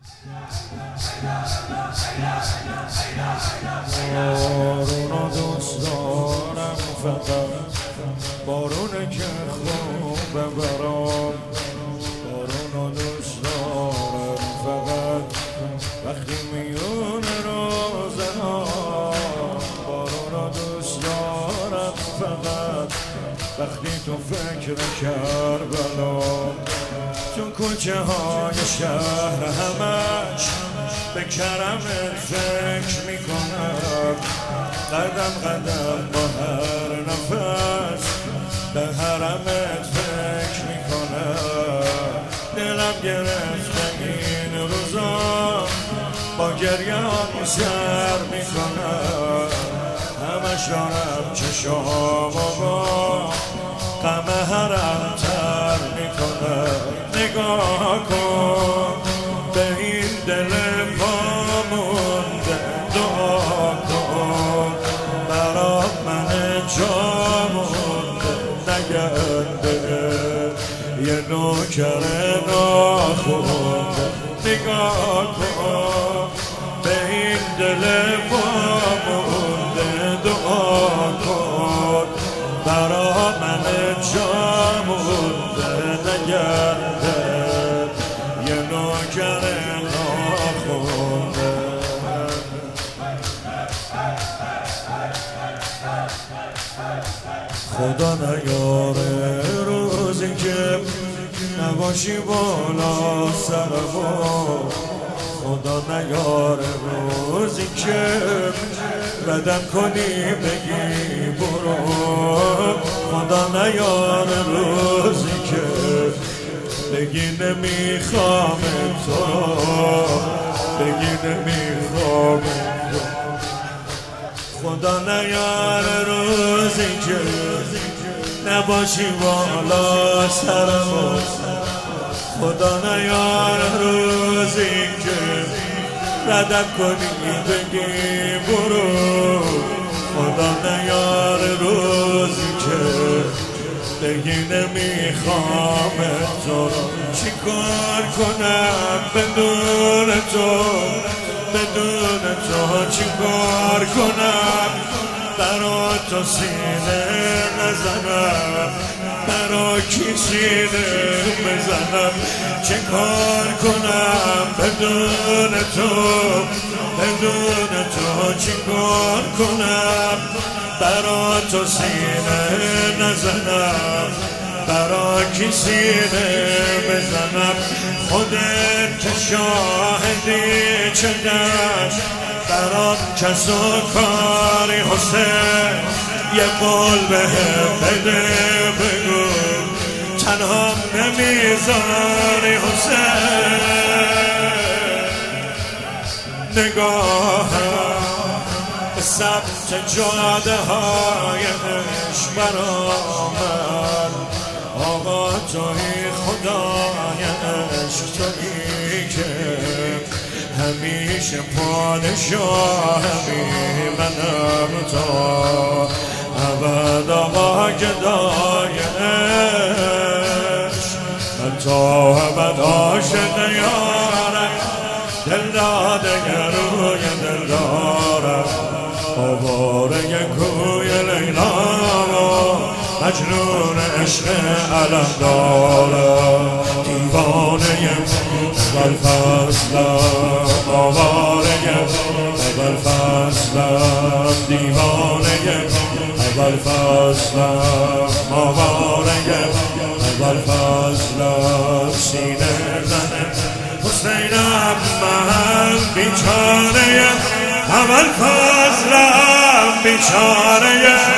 بارونو دوست دارم فقط بارونه که خوبه برام. بارونو دوست دارم فقط وقتی میونه روزها. بارونو دوست دارم فقط وقتی تو فکر کربلا. تو کوچه های شهر همش به کرمت فکر میکنم. قدم قدم با هر نفس به حرمت فکر میکنم. دلم گرفته این روزا با گریه‌ام سر میکنم. همش دارم چشامو با غم حرم تر میکنم. نگاه کن به این دل ما مونده، دعا کن برا من جا مونده. نگرده یه نوکر ناخونده. نگاه کن به این دل ما مونده، دعا کن برا من جا مونده. نگرده یه نوکر ناخونده. خدا نیاره روزی که نباشی بالا سرمو. خدا نیاره روزی که ردم کنی بگی برو. خدا نیاره روزی که بگی نمیخوام تو، بگی نمیخوام تو. خدا نیاره روزی که نباشی بالا سرمو. خدا نیاره روزی که ردم کنی بگی برو. خدا نیاره روزی که بگی نمیخوام تو. چی کار کنم بدون تو، بدون تو چی کار کنم؟ برا تو سینه نزنم، برا کی سینه بزنم؟ چه کار کنم بدون تو، بدون تو چی کار کنم؟ برا تو سینه نزنم، برا کی سینه بزنم؟ خودت که شاهدی چقدر برام کس و کاری حسین. یه قول بهم بده بگو تنها نمیذاری حسین. نگاهم به سمت جاده های عشق برآمد. آقا توی خدای عشق تویی که همیشه پادشاهمی. منم تا ابد آقا گدای عشق. من تا ابد عاشق یارم، دل داده روی دل دارم. آواره کوی لیلا و مجنون عشق علم دارم. دیوانه اول فصلم، آواره اول فصلم. دیوانه اول فصلم، آواره اول فصلم. سینه زنه حسینم من بیچاره اول فصلم، بیچاره